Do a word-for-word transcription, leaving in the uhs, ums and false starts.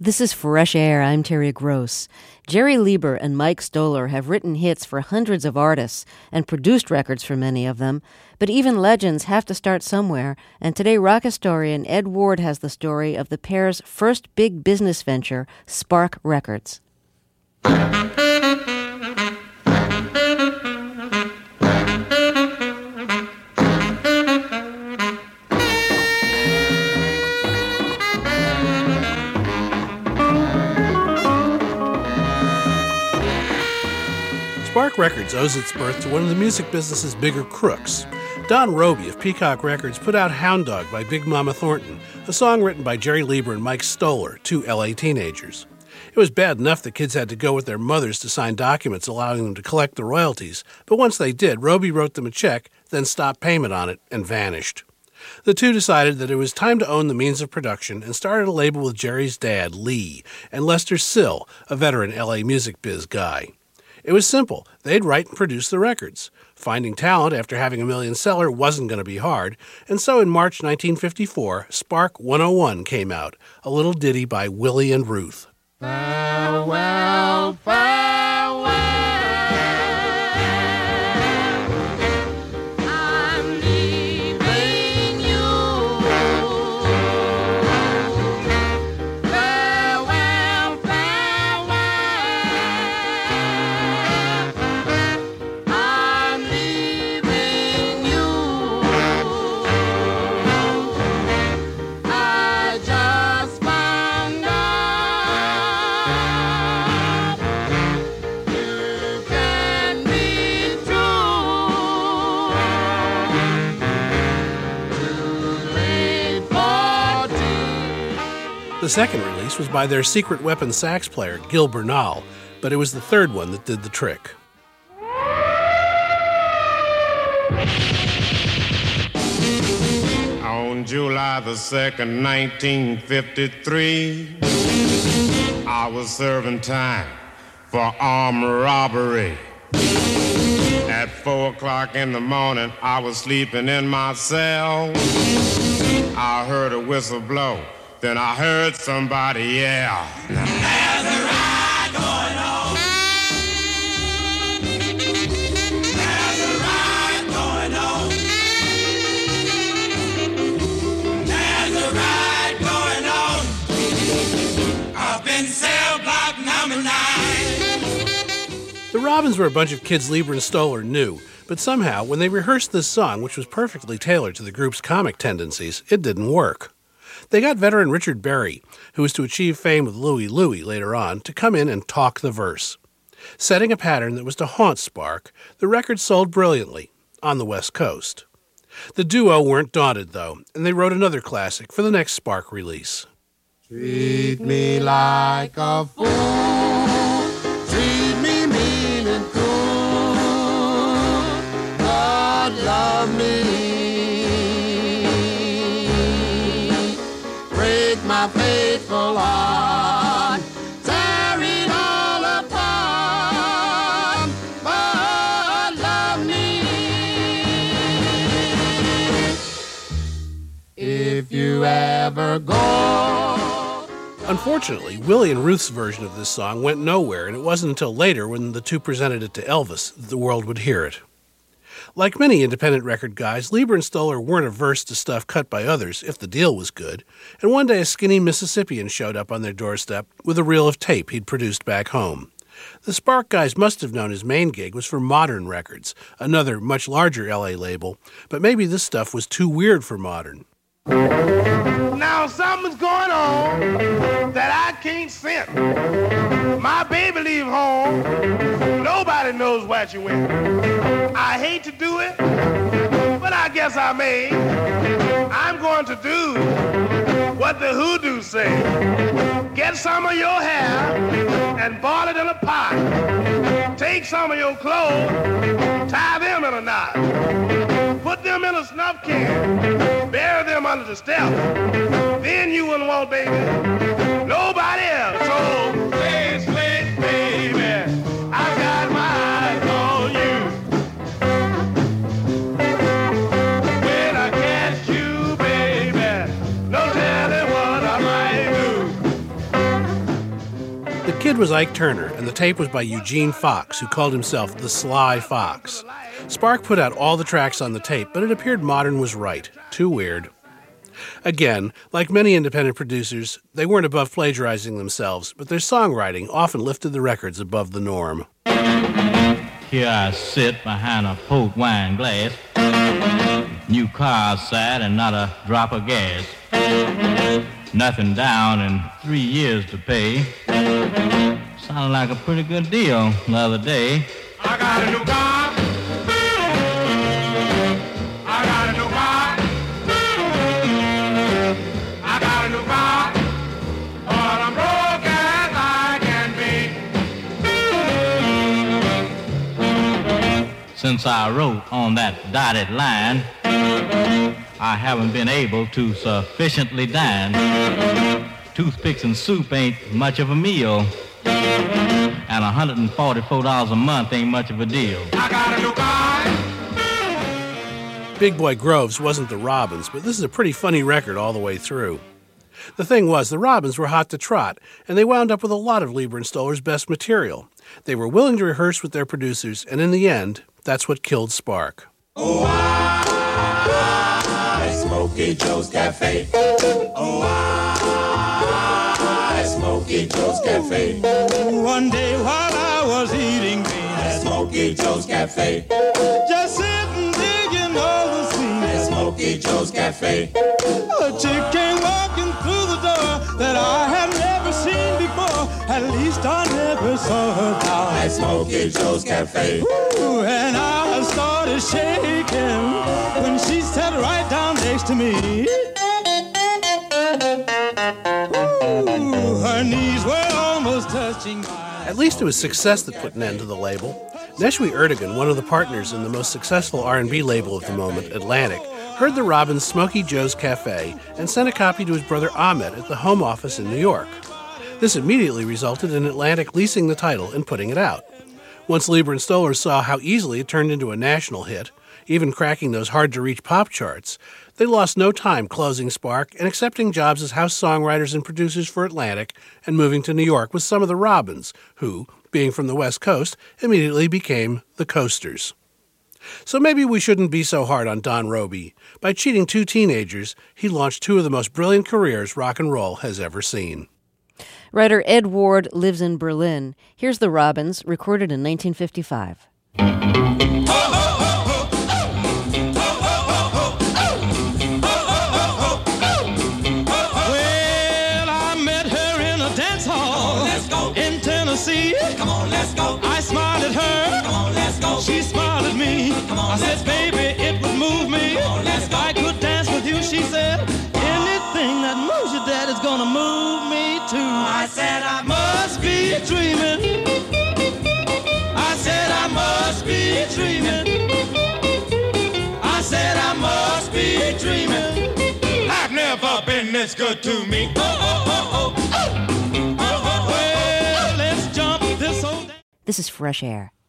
This is Fresh Air. I'm Terry Gross. Jerry Lieber and Mike Stoller have written hits for hundreds of artists and produced records for many of them. But even legends have to start somewhere, and today rock historian Ed Ward has the story of the pair's first big business venture, Spark Records. Spark Records owes its birth to one of the music business's bigger crooks. Don Roby of Peacock Records put out Hound Dog by Big Mama Thornton, a song written by Jerry Lieber and Mike Stoller, two L A teenagers. It was bad enough the kids had to go with their mothers to sign documents allowing them to collect the royalties, but once they did, Roby wrote them a check, then stopped payment on it, and vanished. The two decided that it was time to own the means of production and started a label with Jerry's dad, Lee, and Lester Sill, a veteran L A music biz guy. It was simple. They'd write and produce the records. Finding talent after having a million seller wasn't going to be hard, and so in March nineteen fifty-four, Spark one oh one came out, a little ditty by Willie and Ruth. Farewell, farewell. I'm leaving you. Farewell, farewell. I'm leaving you. I just found out you can be true. Too late for tea. The second release was by their secret weapon sax player, Gil Bernal, but it was the third one that did the trick. On July the second, nineteen fifty-three, I was serving time for armed robbery. At four o'clock in the morning, I was sleeping in my cell. I heard a whistle blow, then I heard somebody yell. There's a ride going on. There's a ride going on. There's a ride going on up in cell block number nine. The Robins were a bunch of kids Lieber and Stoller knew, but somehow, when they rehearsed this song, which was perfectly tailored to the group's comic tendencies, it didn't work. They got veteran Richard Berry, who was to achieve fame with Louie Louie later on, to come in and talk the verse. Setting a pattern that was to haunt Spark, the record sold brilliantly on the West Coast. The duo weren't daunted, though, and they wrote another classic for the next Spark release. Treat me like a fool. Treat me mean and cruel. God love me. Break my faithful heart. Tear it all apart. But love me. If you ever go. Unfortunately, Willie and Ruth's version of this song went nowhere, and it wasn't until later, when the two presented it to Elvis, that the world would hear it. Like many independent record guys, Lieber and Stoller weren't averse to stuff cut by others, if the deal was good, and one day a skinny Mississippian showed up on their doorstep with a reel of tape he'd produced back home. The Spark guys must have known his main gig was for Modern Records, another, much larger L A label, but maybe this stuff was too weird for Modern. Now something's going on that I can't sense. My baby leave home. Nobody knows where she went. I hate to do it, but I guess I may. I'm going to do what the hoodoo say. Get some of your hair and boil it in a pot. Take some of your clothes, tie them in a knot. Put them in a snuff can, bury them under the step. Then you wouldn't want, baby, nobody else. So, play, play, baby, I got my eyes on you. When I catch you, baby, no telling what I might do. The kid was Ike Turner, and the tape was by Eugene Fox, who called himself the Sly Fox. Spark put out all the tracks on the tape, but it appeared Modern was right. Too weird. Again, like many independent producers, they weren't above plagiarizing themselves, but their songwriting often lifted the records above the norm. Here I sit behind a port wine glass, new car outside and not a drop of gas. Nothing down and three years to pay. Sounded like a pretty good deal the other day. I got a new car. I got a new car. I got a new car. But I'm broke as I can be. Since I wrote on that dotted line, I haven't been able to sufficiently dine. Toothpicks and soup ain't much of a meal, and one hundred forty-four dollars a month ain't much of a deal. I got a new car. Big Boy Groves wasn't the Robins, but this is a pretty funny record all the way through. The thing was, the Robins were hot to trot, and they wound up with a lot of Leiber and Stoller's best material. They were willing to rehearse with their producers, and in the end, that's what killed Spark. Oh, I, Smokey Joe's Cafe. Oh, I, Smokey Joe's Cafe. One day while I was eating beans at Smokey Joe's Cafe, just sitting digging all the scenes at Smokey Joe's Cafe, a chick came walking through the door that I had never seen before. At least I never saw her down at Smokey Joe's Cafe. Ooh, and I started shaking when she sat right down next to me. Ooh, her knees were almost touching mine. At least it was success that put an end to the label. Neshwe Erdogan, one of the partners in the most successful R and B label of the moment, Atlantic, heard the Robins' Smokey Joe's Cafe and sent a copy to his brother Ahmet at the home office in New York. This immediately resulted in Atlantic leasing the title and putting it out. Once Leiber and Stoller saw how easily it turned into a national hit, even cracking those hard-to-reach pop charts, they lost no time closing Spark and accepting jobs as house songwriters and producers for Atlantic and moving to New York with some of the Robins, who, being from the West Coast, immediately became the Coasters. So maybe we shouldn't be so hard on Don Robey. By cheating two teenagers, he launched two of the most brilliant careers rock and roll has ever seen. Writer Ed Ward lives in Berlin. Here's the Robins, recorded in nineteen fifty-five. Come on, let's go. I smiled at her. Come on, let's go. She smiled at me. Come on, I said, baby, it would move me. Come on, let's go. I could dance with you, she said. Anything that moves you, Dad, is gonna move me too. I said, I must be dreaming. I said, I must be dreaming. I said, I must be dreaming. I've never been this good to me. Oh, oh, oh, oh, oh. This is Fresh Air.